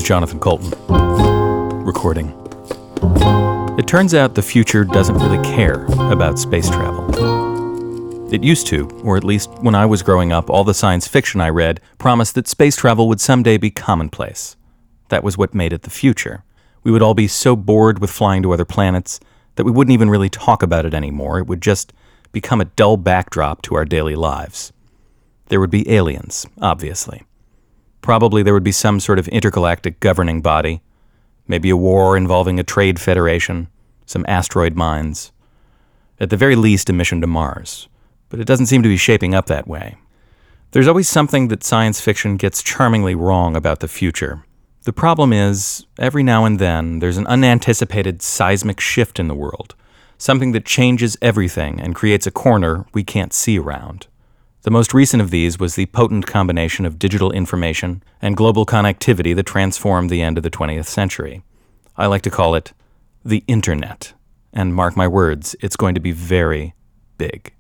Jonathan Colton. Recording. It turns out the future doesn't really care about space travel. It used to, or at least when I was growing up, all the science fiction I read promised that space travel would someday be commonplace. That was what made it the future. We would all be so bored with flying to other planets that we wouldn't even really talk about it anymore. It would just become a dull backdrop to our daily lives. There would be aliens, obviously. Probably there would be some sort of intergalactic governing body, maybe a war involving a trade federation, some asteroid mines. At the very least, a mission to Mars. But it doesn't seem to be shaping up that way. There's always something that science fiction gets charmingly wrong about the future. The problem is, every now and then, there's an unanticipated seismic shift in the world, something that changes everything and creates a corner we can't see around. The most recent of these was the potent combination of digital information and global connectivity that transformed the end of the 20th century. I like to call it the Internet, and mark my words, it's going to be very big.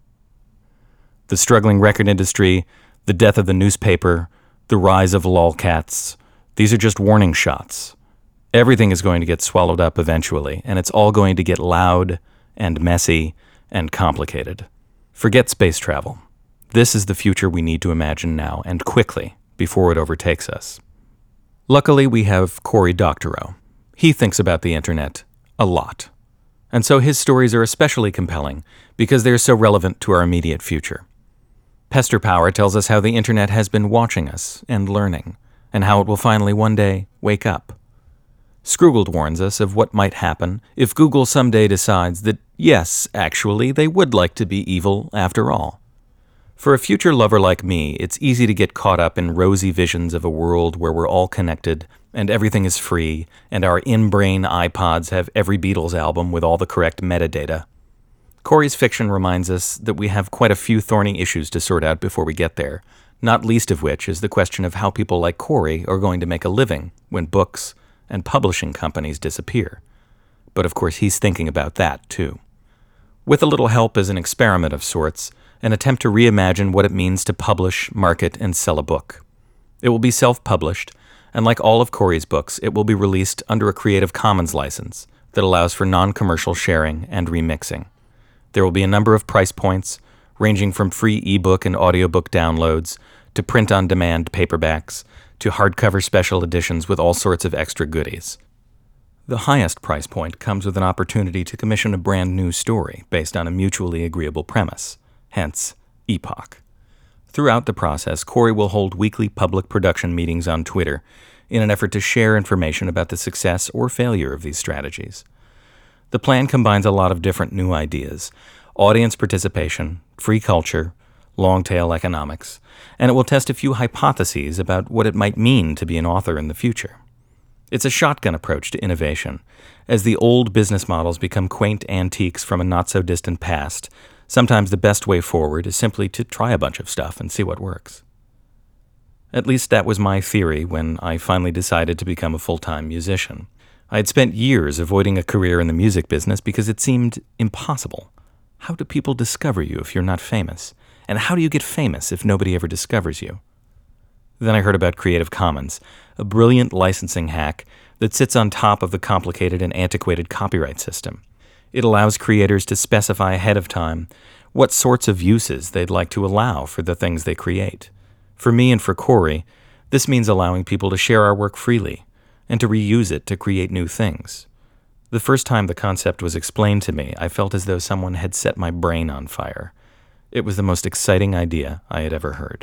The struggling record industry, the death of the newspaper, the rise of lolcats, these are just warning shots. Everything is going to get swallowed up eventually, and it's all going to get loud and messy and complicated. Forget space travel. This is the future we need to imagine now, and quickly, before it overtakes us. Luckily, we have Cory Doctorow. He thinks about the Internet a lot. And so his stories are especially compelling because they're so relevant to our immediate future. Pester Power tells us how the Internet has been watching us and learning, and how it will finally one day wake up. Scroogled warns us of what might happen if Google someday decides that, yes, actually, they would like to be evil after all. For a future lover like me, it's easy to get caught up in rosy visions of a world where we're all connected, and everything is free, and our in-brain iPods have every Beatles album with all the correct metadata. Cory's fiction reminds us that we have quite a few thorny issues to sort out before we get there, not least of which is the question of how people like Cory are going to make a living when books and publishing companies disappear. But of course he's thinking about that too. With a little help as an experiment of sorts, an attempt to reimagine what it means to publish, market, and sell a book. It will be self-published, and like all of Cory's books, it will be released under a Creative Commons license that allows for non-commercial sharing and remixing. There will be a number of price points, ranging from free ebook and audiobook downloads, to print-on-demand paperbacks, to hardcover special editions with all sorts of extra goodies. The highest price point comes with an opportunity to commission a brand new story based on a mutually agreeable premise, hence Epoch. Throughout the process, Cory will hold weekly public production meetings on Twitter in an effort to share information about the success or failure of these strategies. The plan combines a lot of different new ideas: audience participation, free culture, long-tail economics, and it will test a few hypotheses about what it might mean to be an author in the future. It's a shotgun approach to innovation. As the old business models become quaint antiques from a not-so-distant past, sometimes the best way forward is simply to try a bunch of stuff and see what works. At least that was my theory when I finally decided to become a full-time musician. I had spent years avoiding a career in the music business because it seemed impossible. How do people discover you if you're not famous? And how do you get famous if nobody ever discovers you? Then I heard about Creative Commons, a brilliant licensing hack that sits on top of the complicated and antiquated copyright system. It allows creators to specify ahead of time what sorts of uses they'd like to allow for the things they create. For me and for Cory, this means allowing people to share our work freely and to reuse it to create new things. The first time the concept was explained to me, I felt as though someone had set my brain on fire. It was the most exciting idea I had ever heard.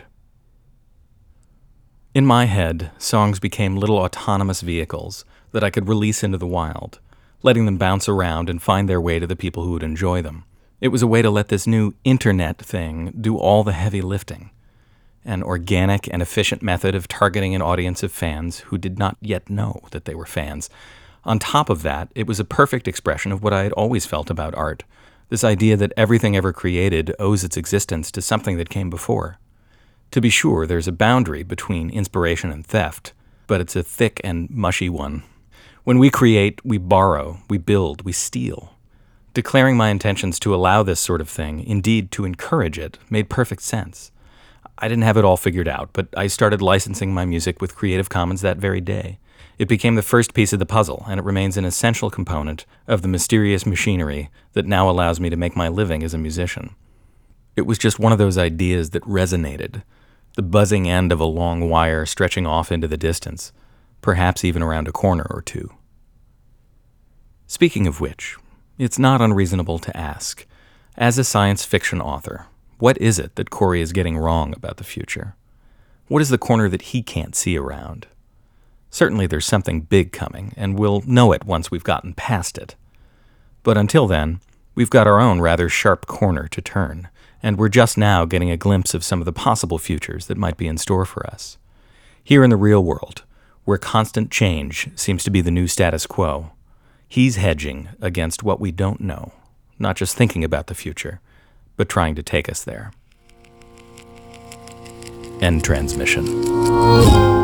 In my head, songs became little autonomous vehicles that I could release into the wild, letting them bounce around and find their way to the people who would enjoy them. It was a way to let this new Internet thing do all the heavy lifting, an organic and efficient method of targeting an audience of fans who did not yet know that they were fans. On top of that, it was a perfect expression of what I had always felt about art, this idea that everything ever created owes its existence to something that came before. To be sure, there's a boundary between inspiration and theft, but it's a thick and mushy one. When we create, we borrow, we build, we steal. Declaring my intentions to allow this sort of thing, indeed to encourage it, made perfect sense. I didn't have it all figured out, but I started licensing my music with Creative Commons that very day. It became the first piece of the puzzle, and it remains an essential component of the mysterious machinery that now allows me to make my living as a musician. It was just one of those ideas that resonated, the buzzing end of a long wire stretching off into the distance, perhaps even around a corner or two. Speaking of which, it's not unreasonable to ask, as a science fiction author, what is it that Corey is getting wrong about the future? What is the corner that he can't see around? Certainly there's something big coming, and we'll know it once we've gotten past it. But until then, we've got our own rather sharp corner to turn, and we're just now getting a glimpse of some of the possible futures that might be in store for us. Here in the real world, where constant change seems to be the new status quo, he's hedging against what we don't know, not just thinking about the future, but trying to take us there. End transmission.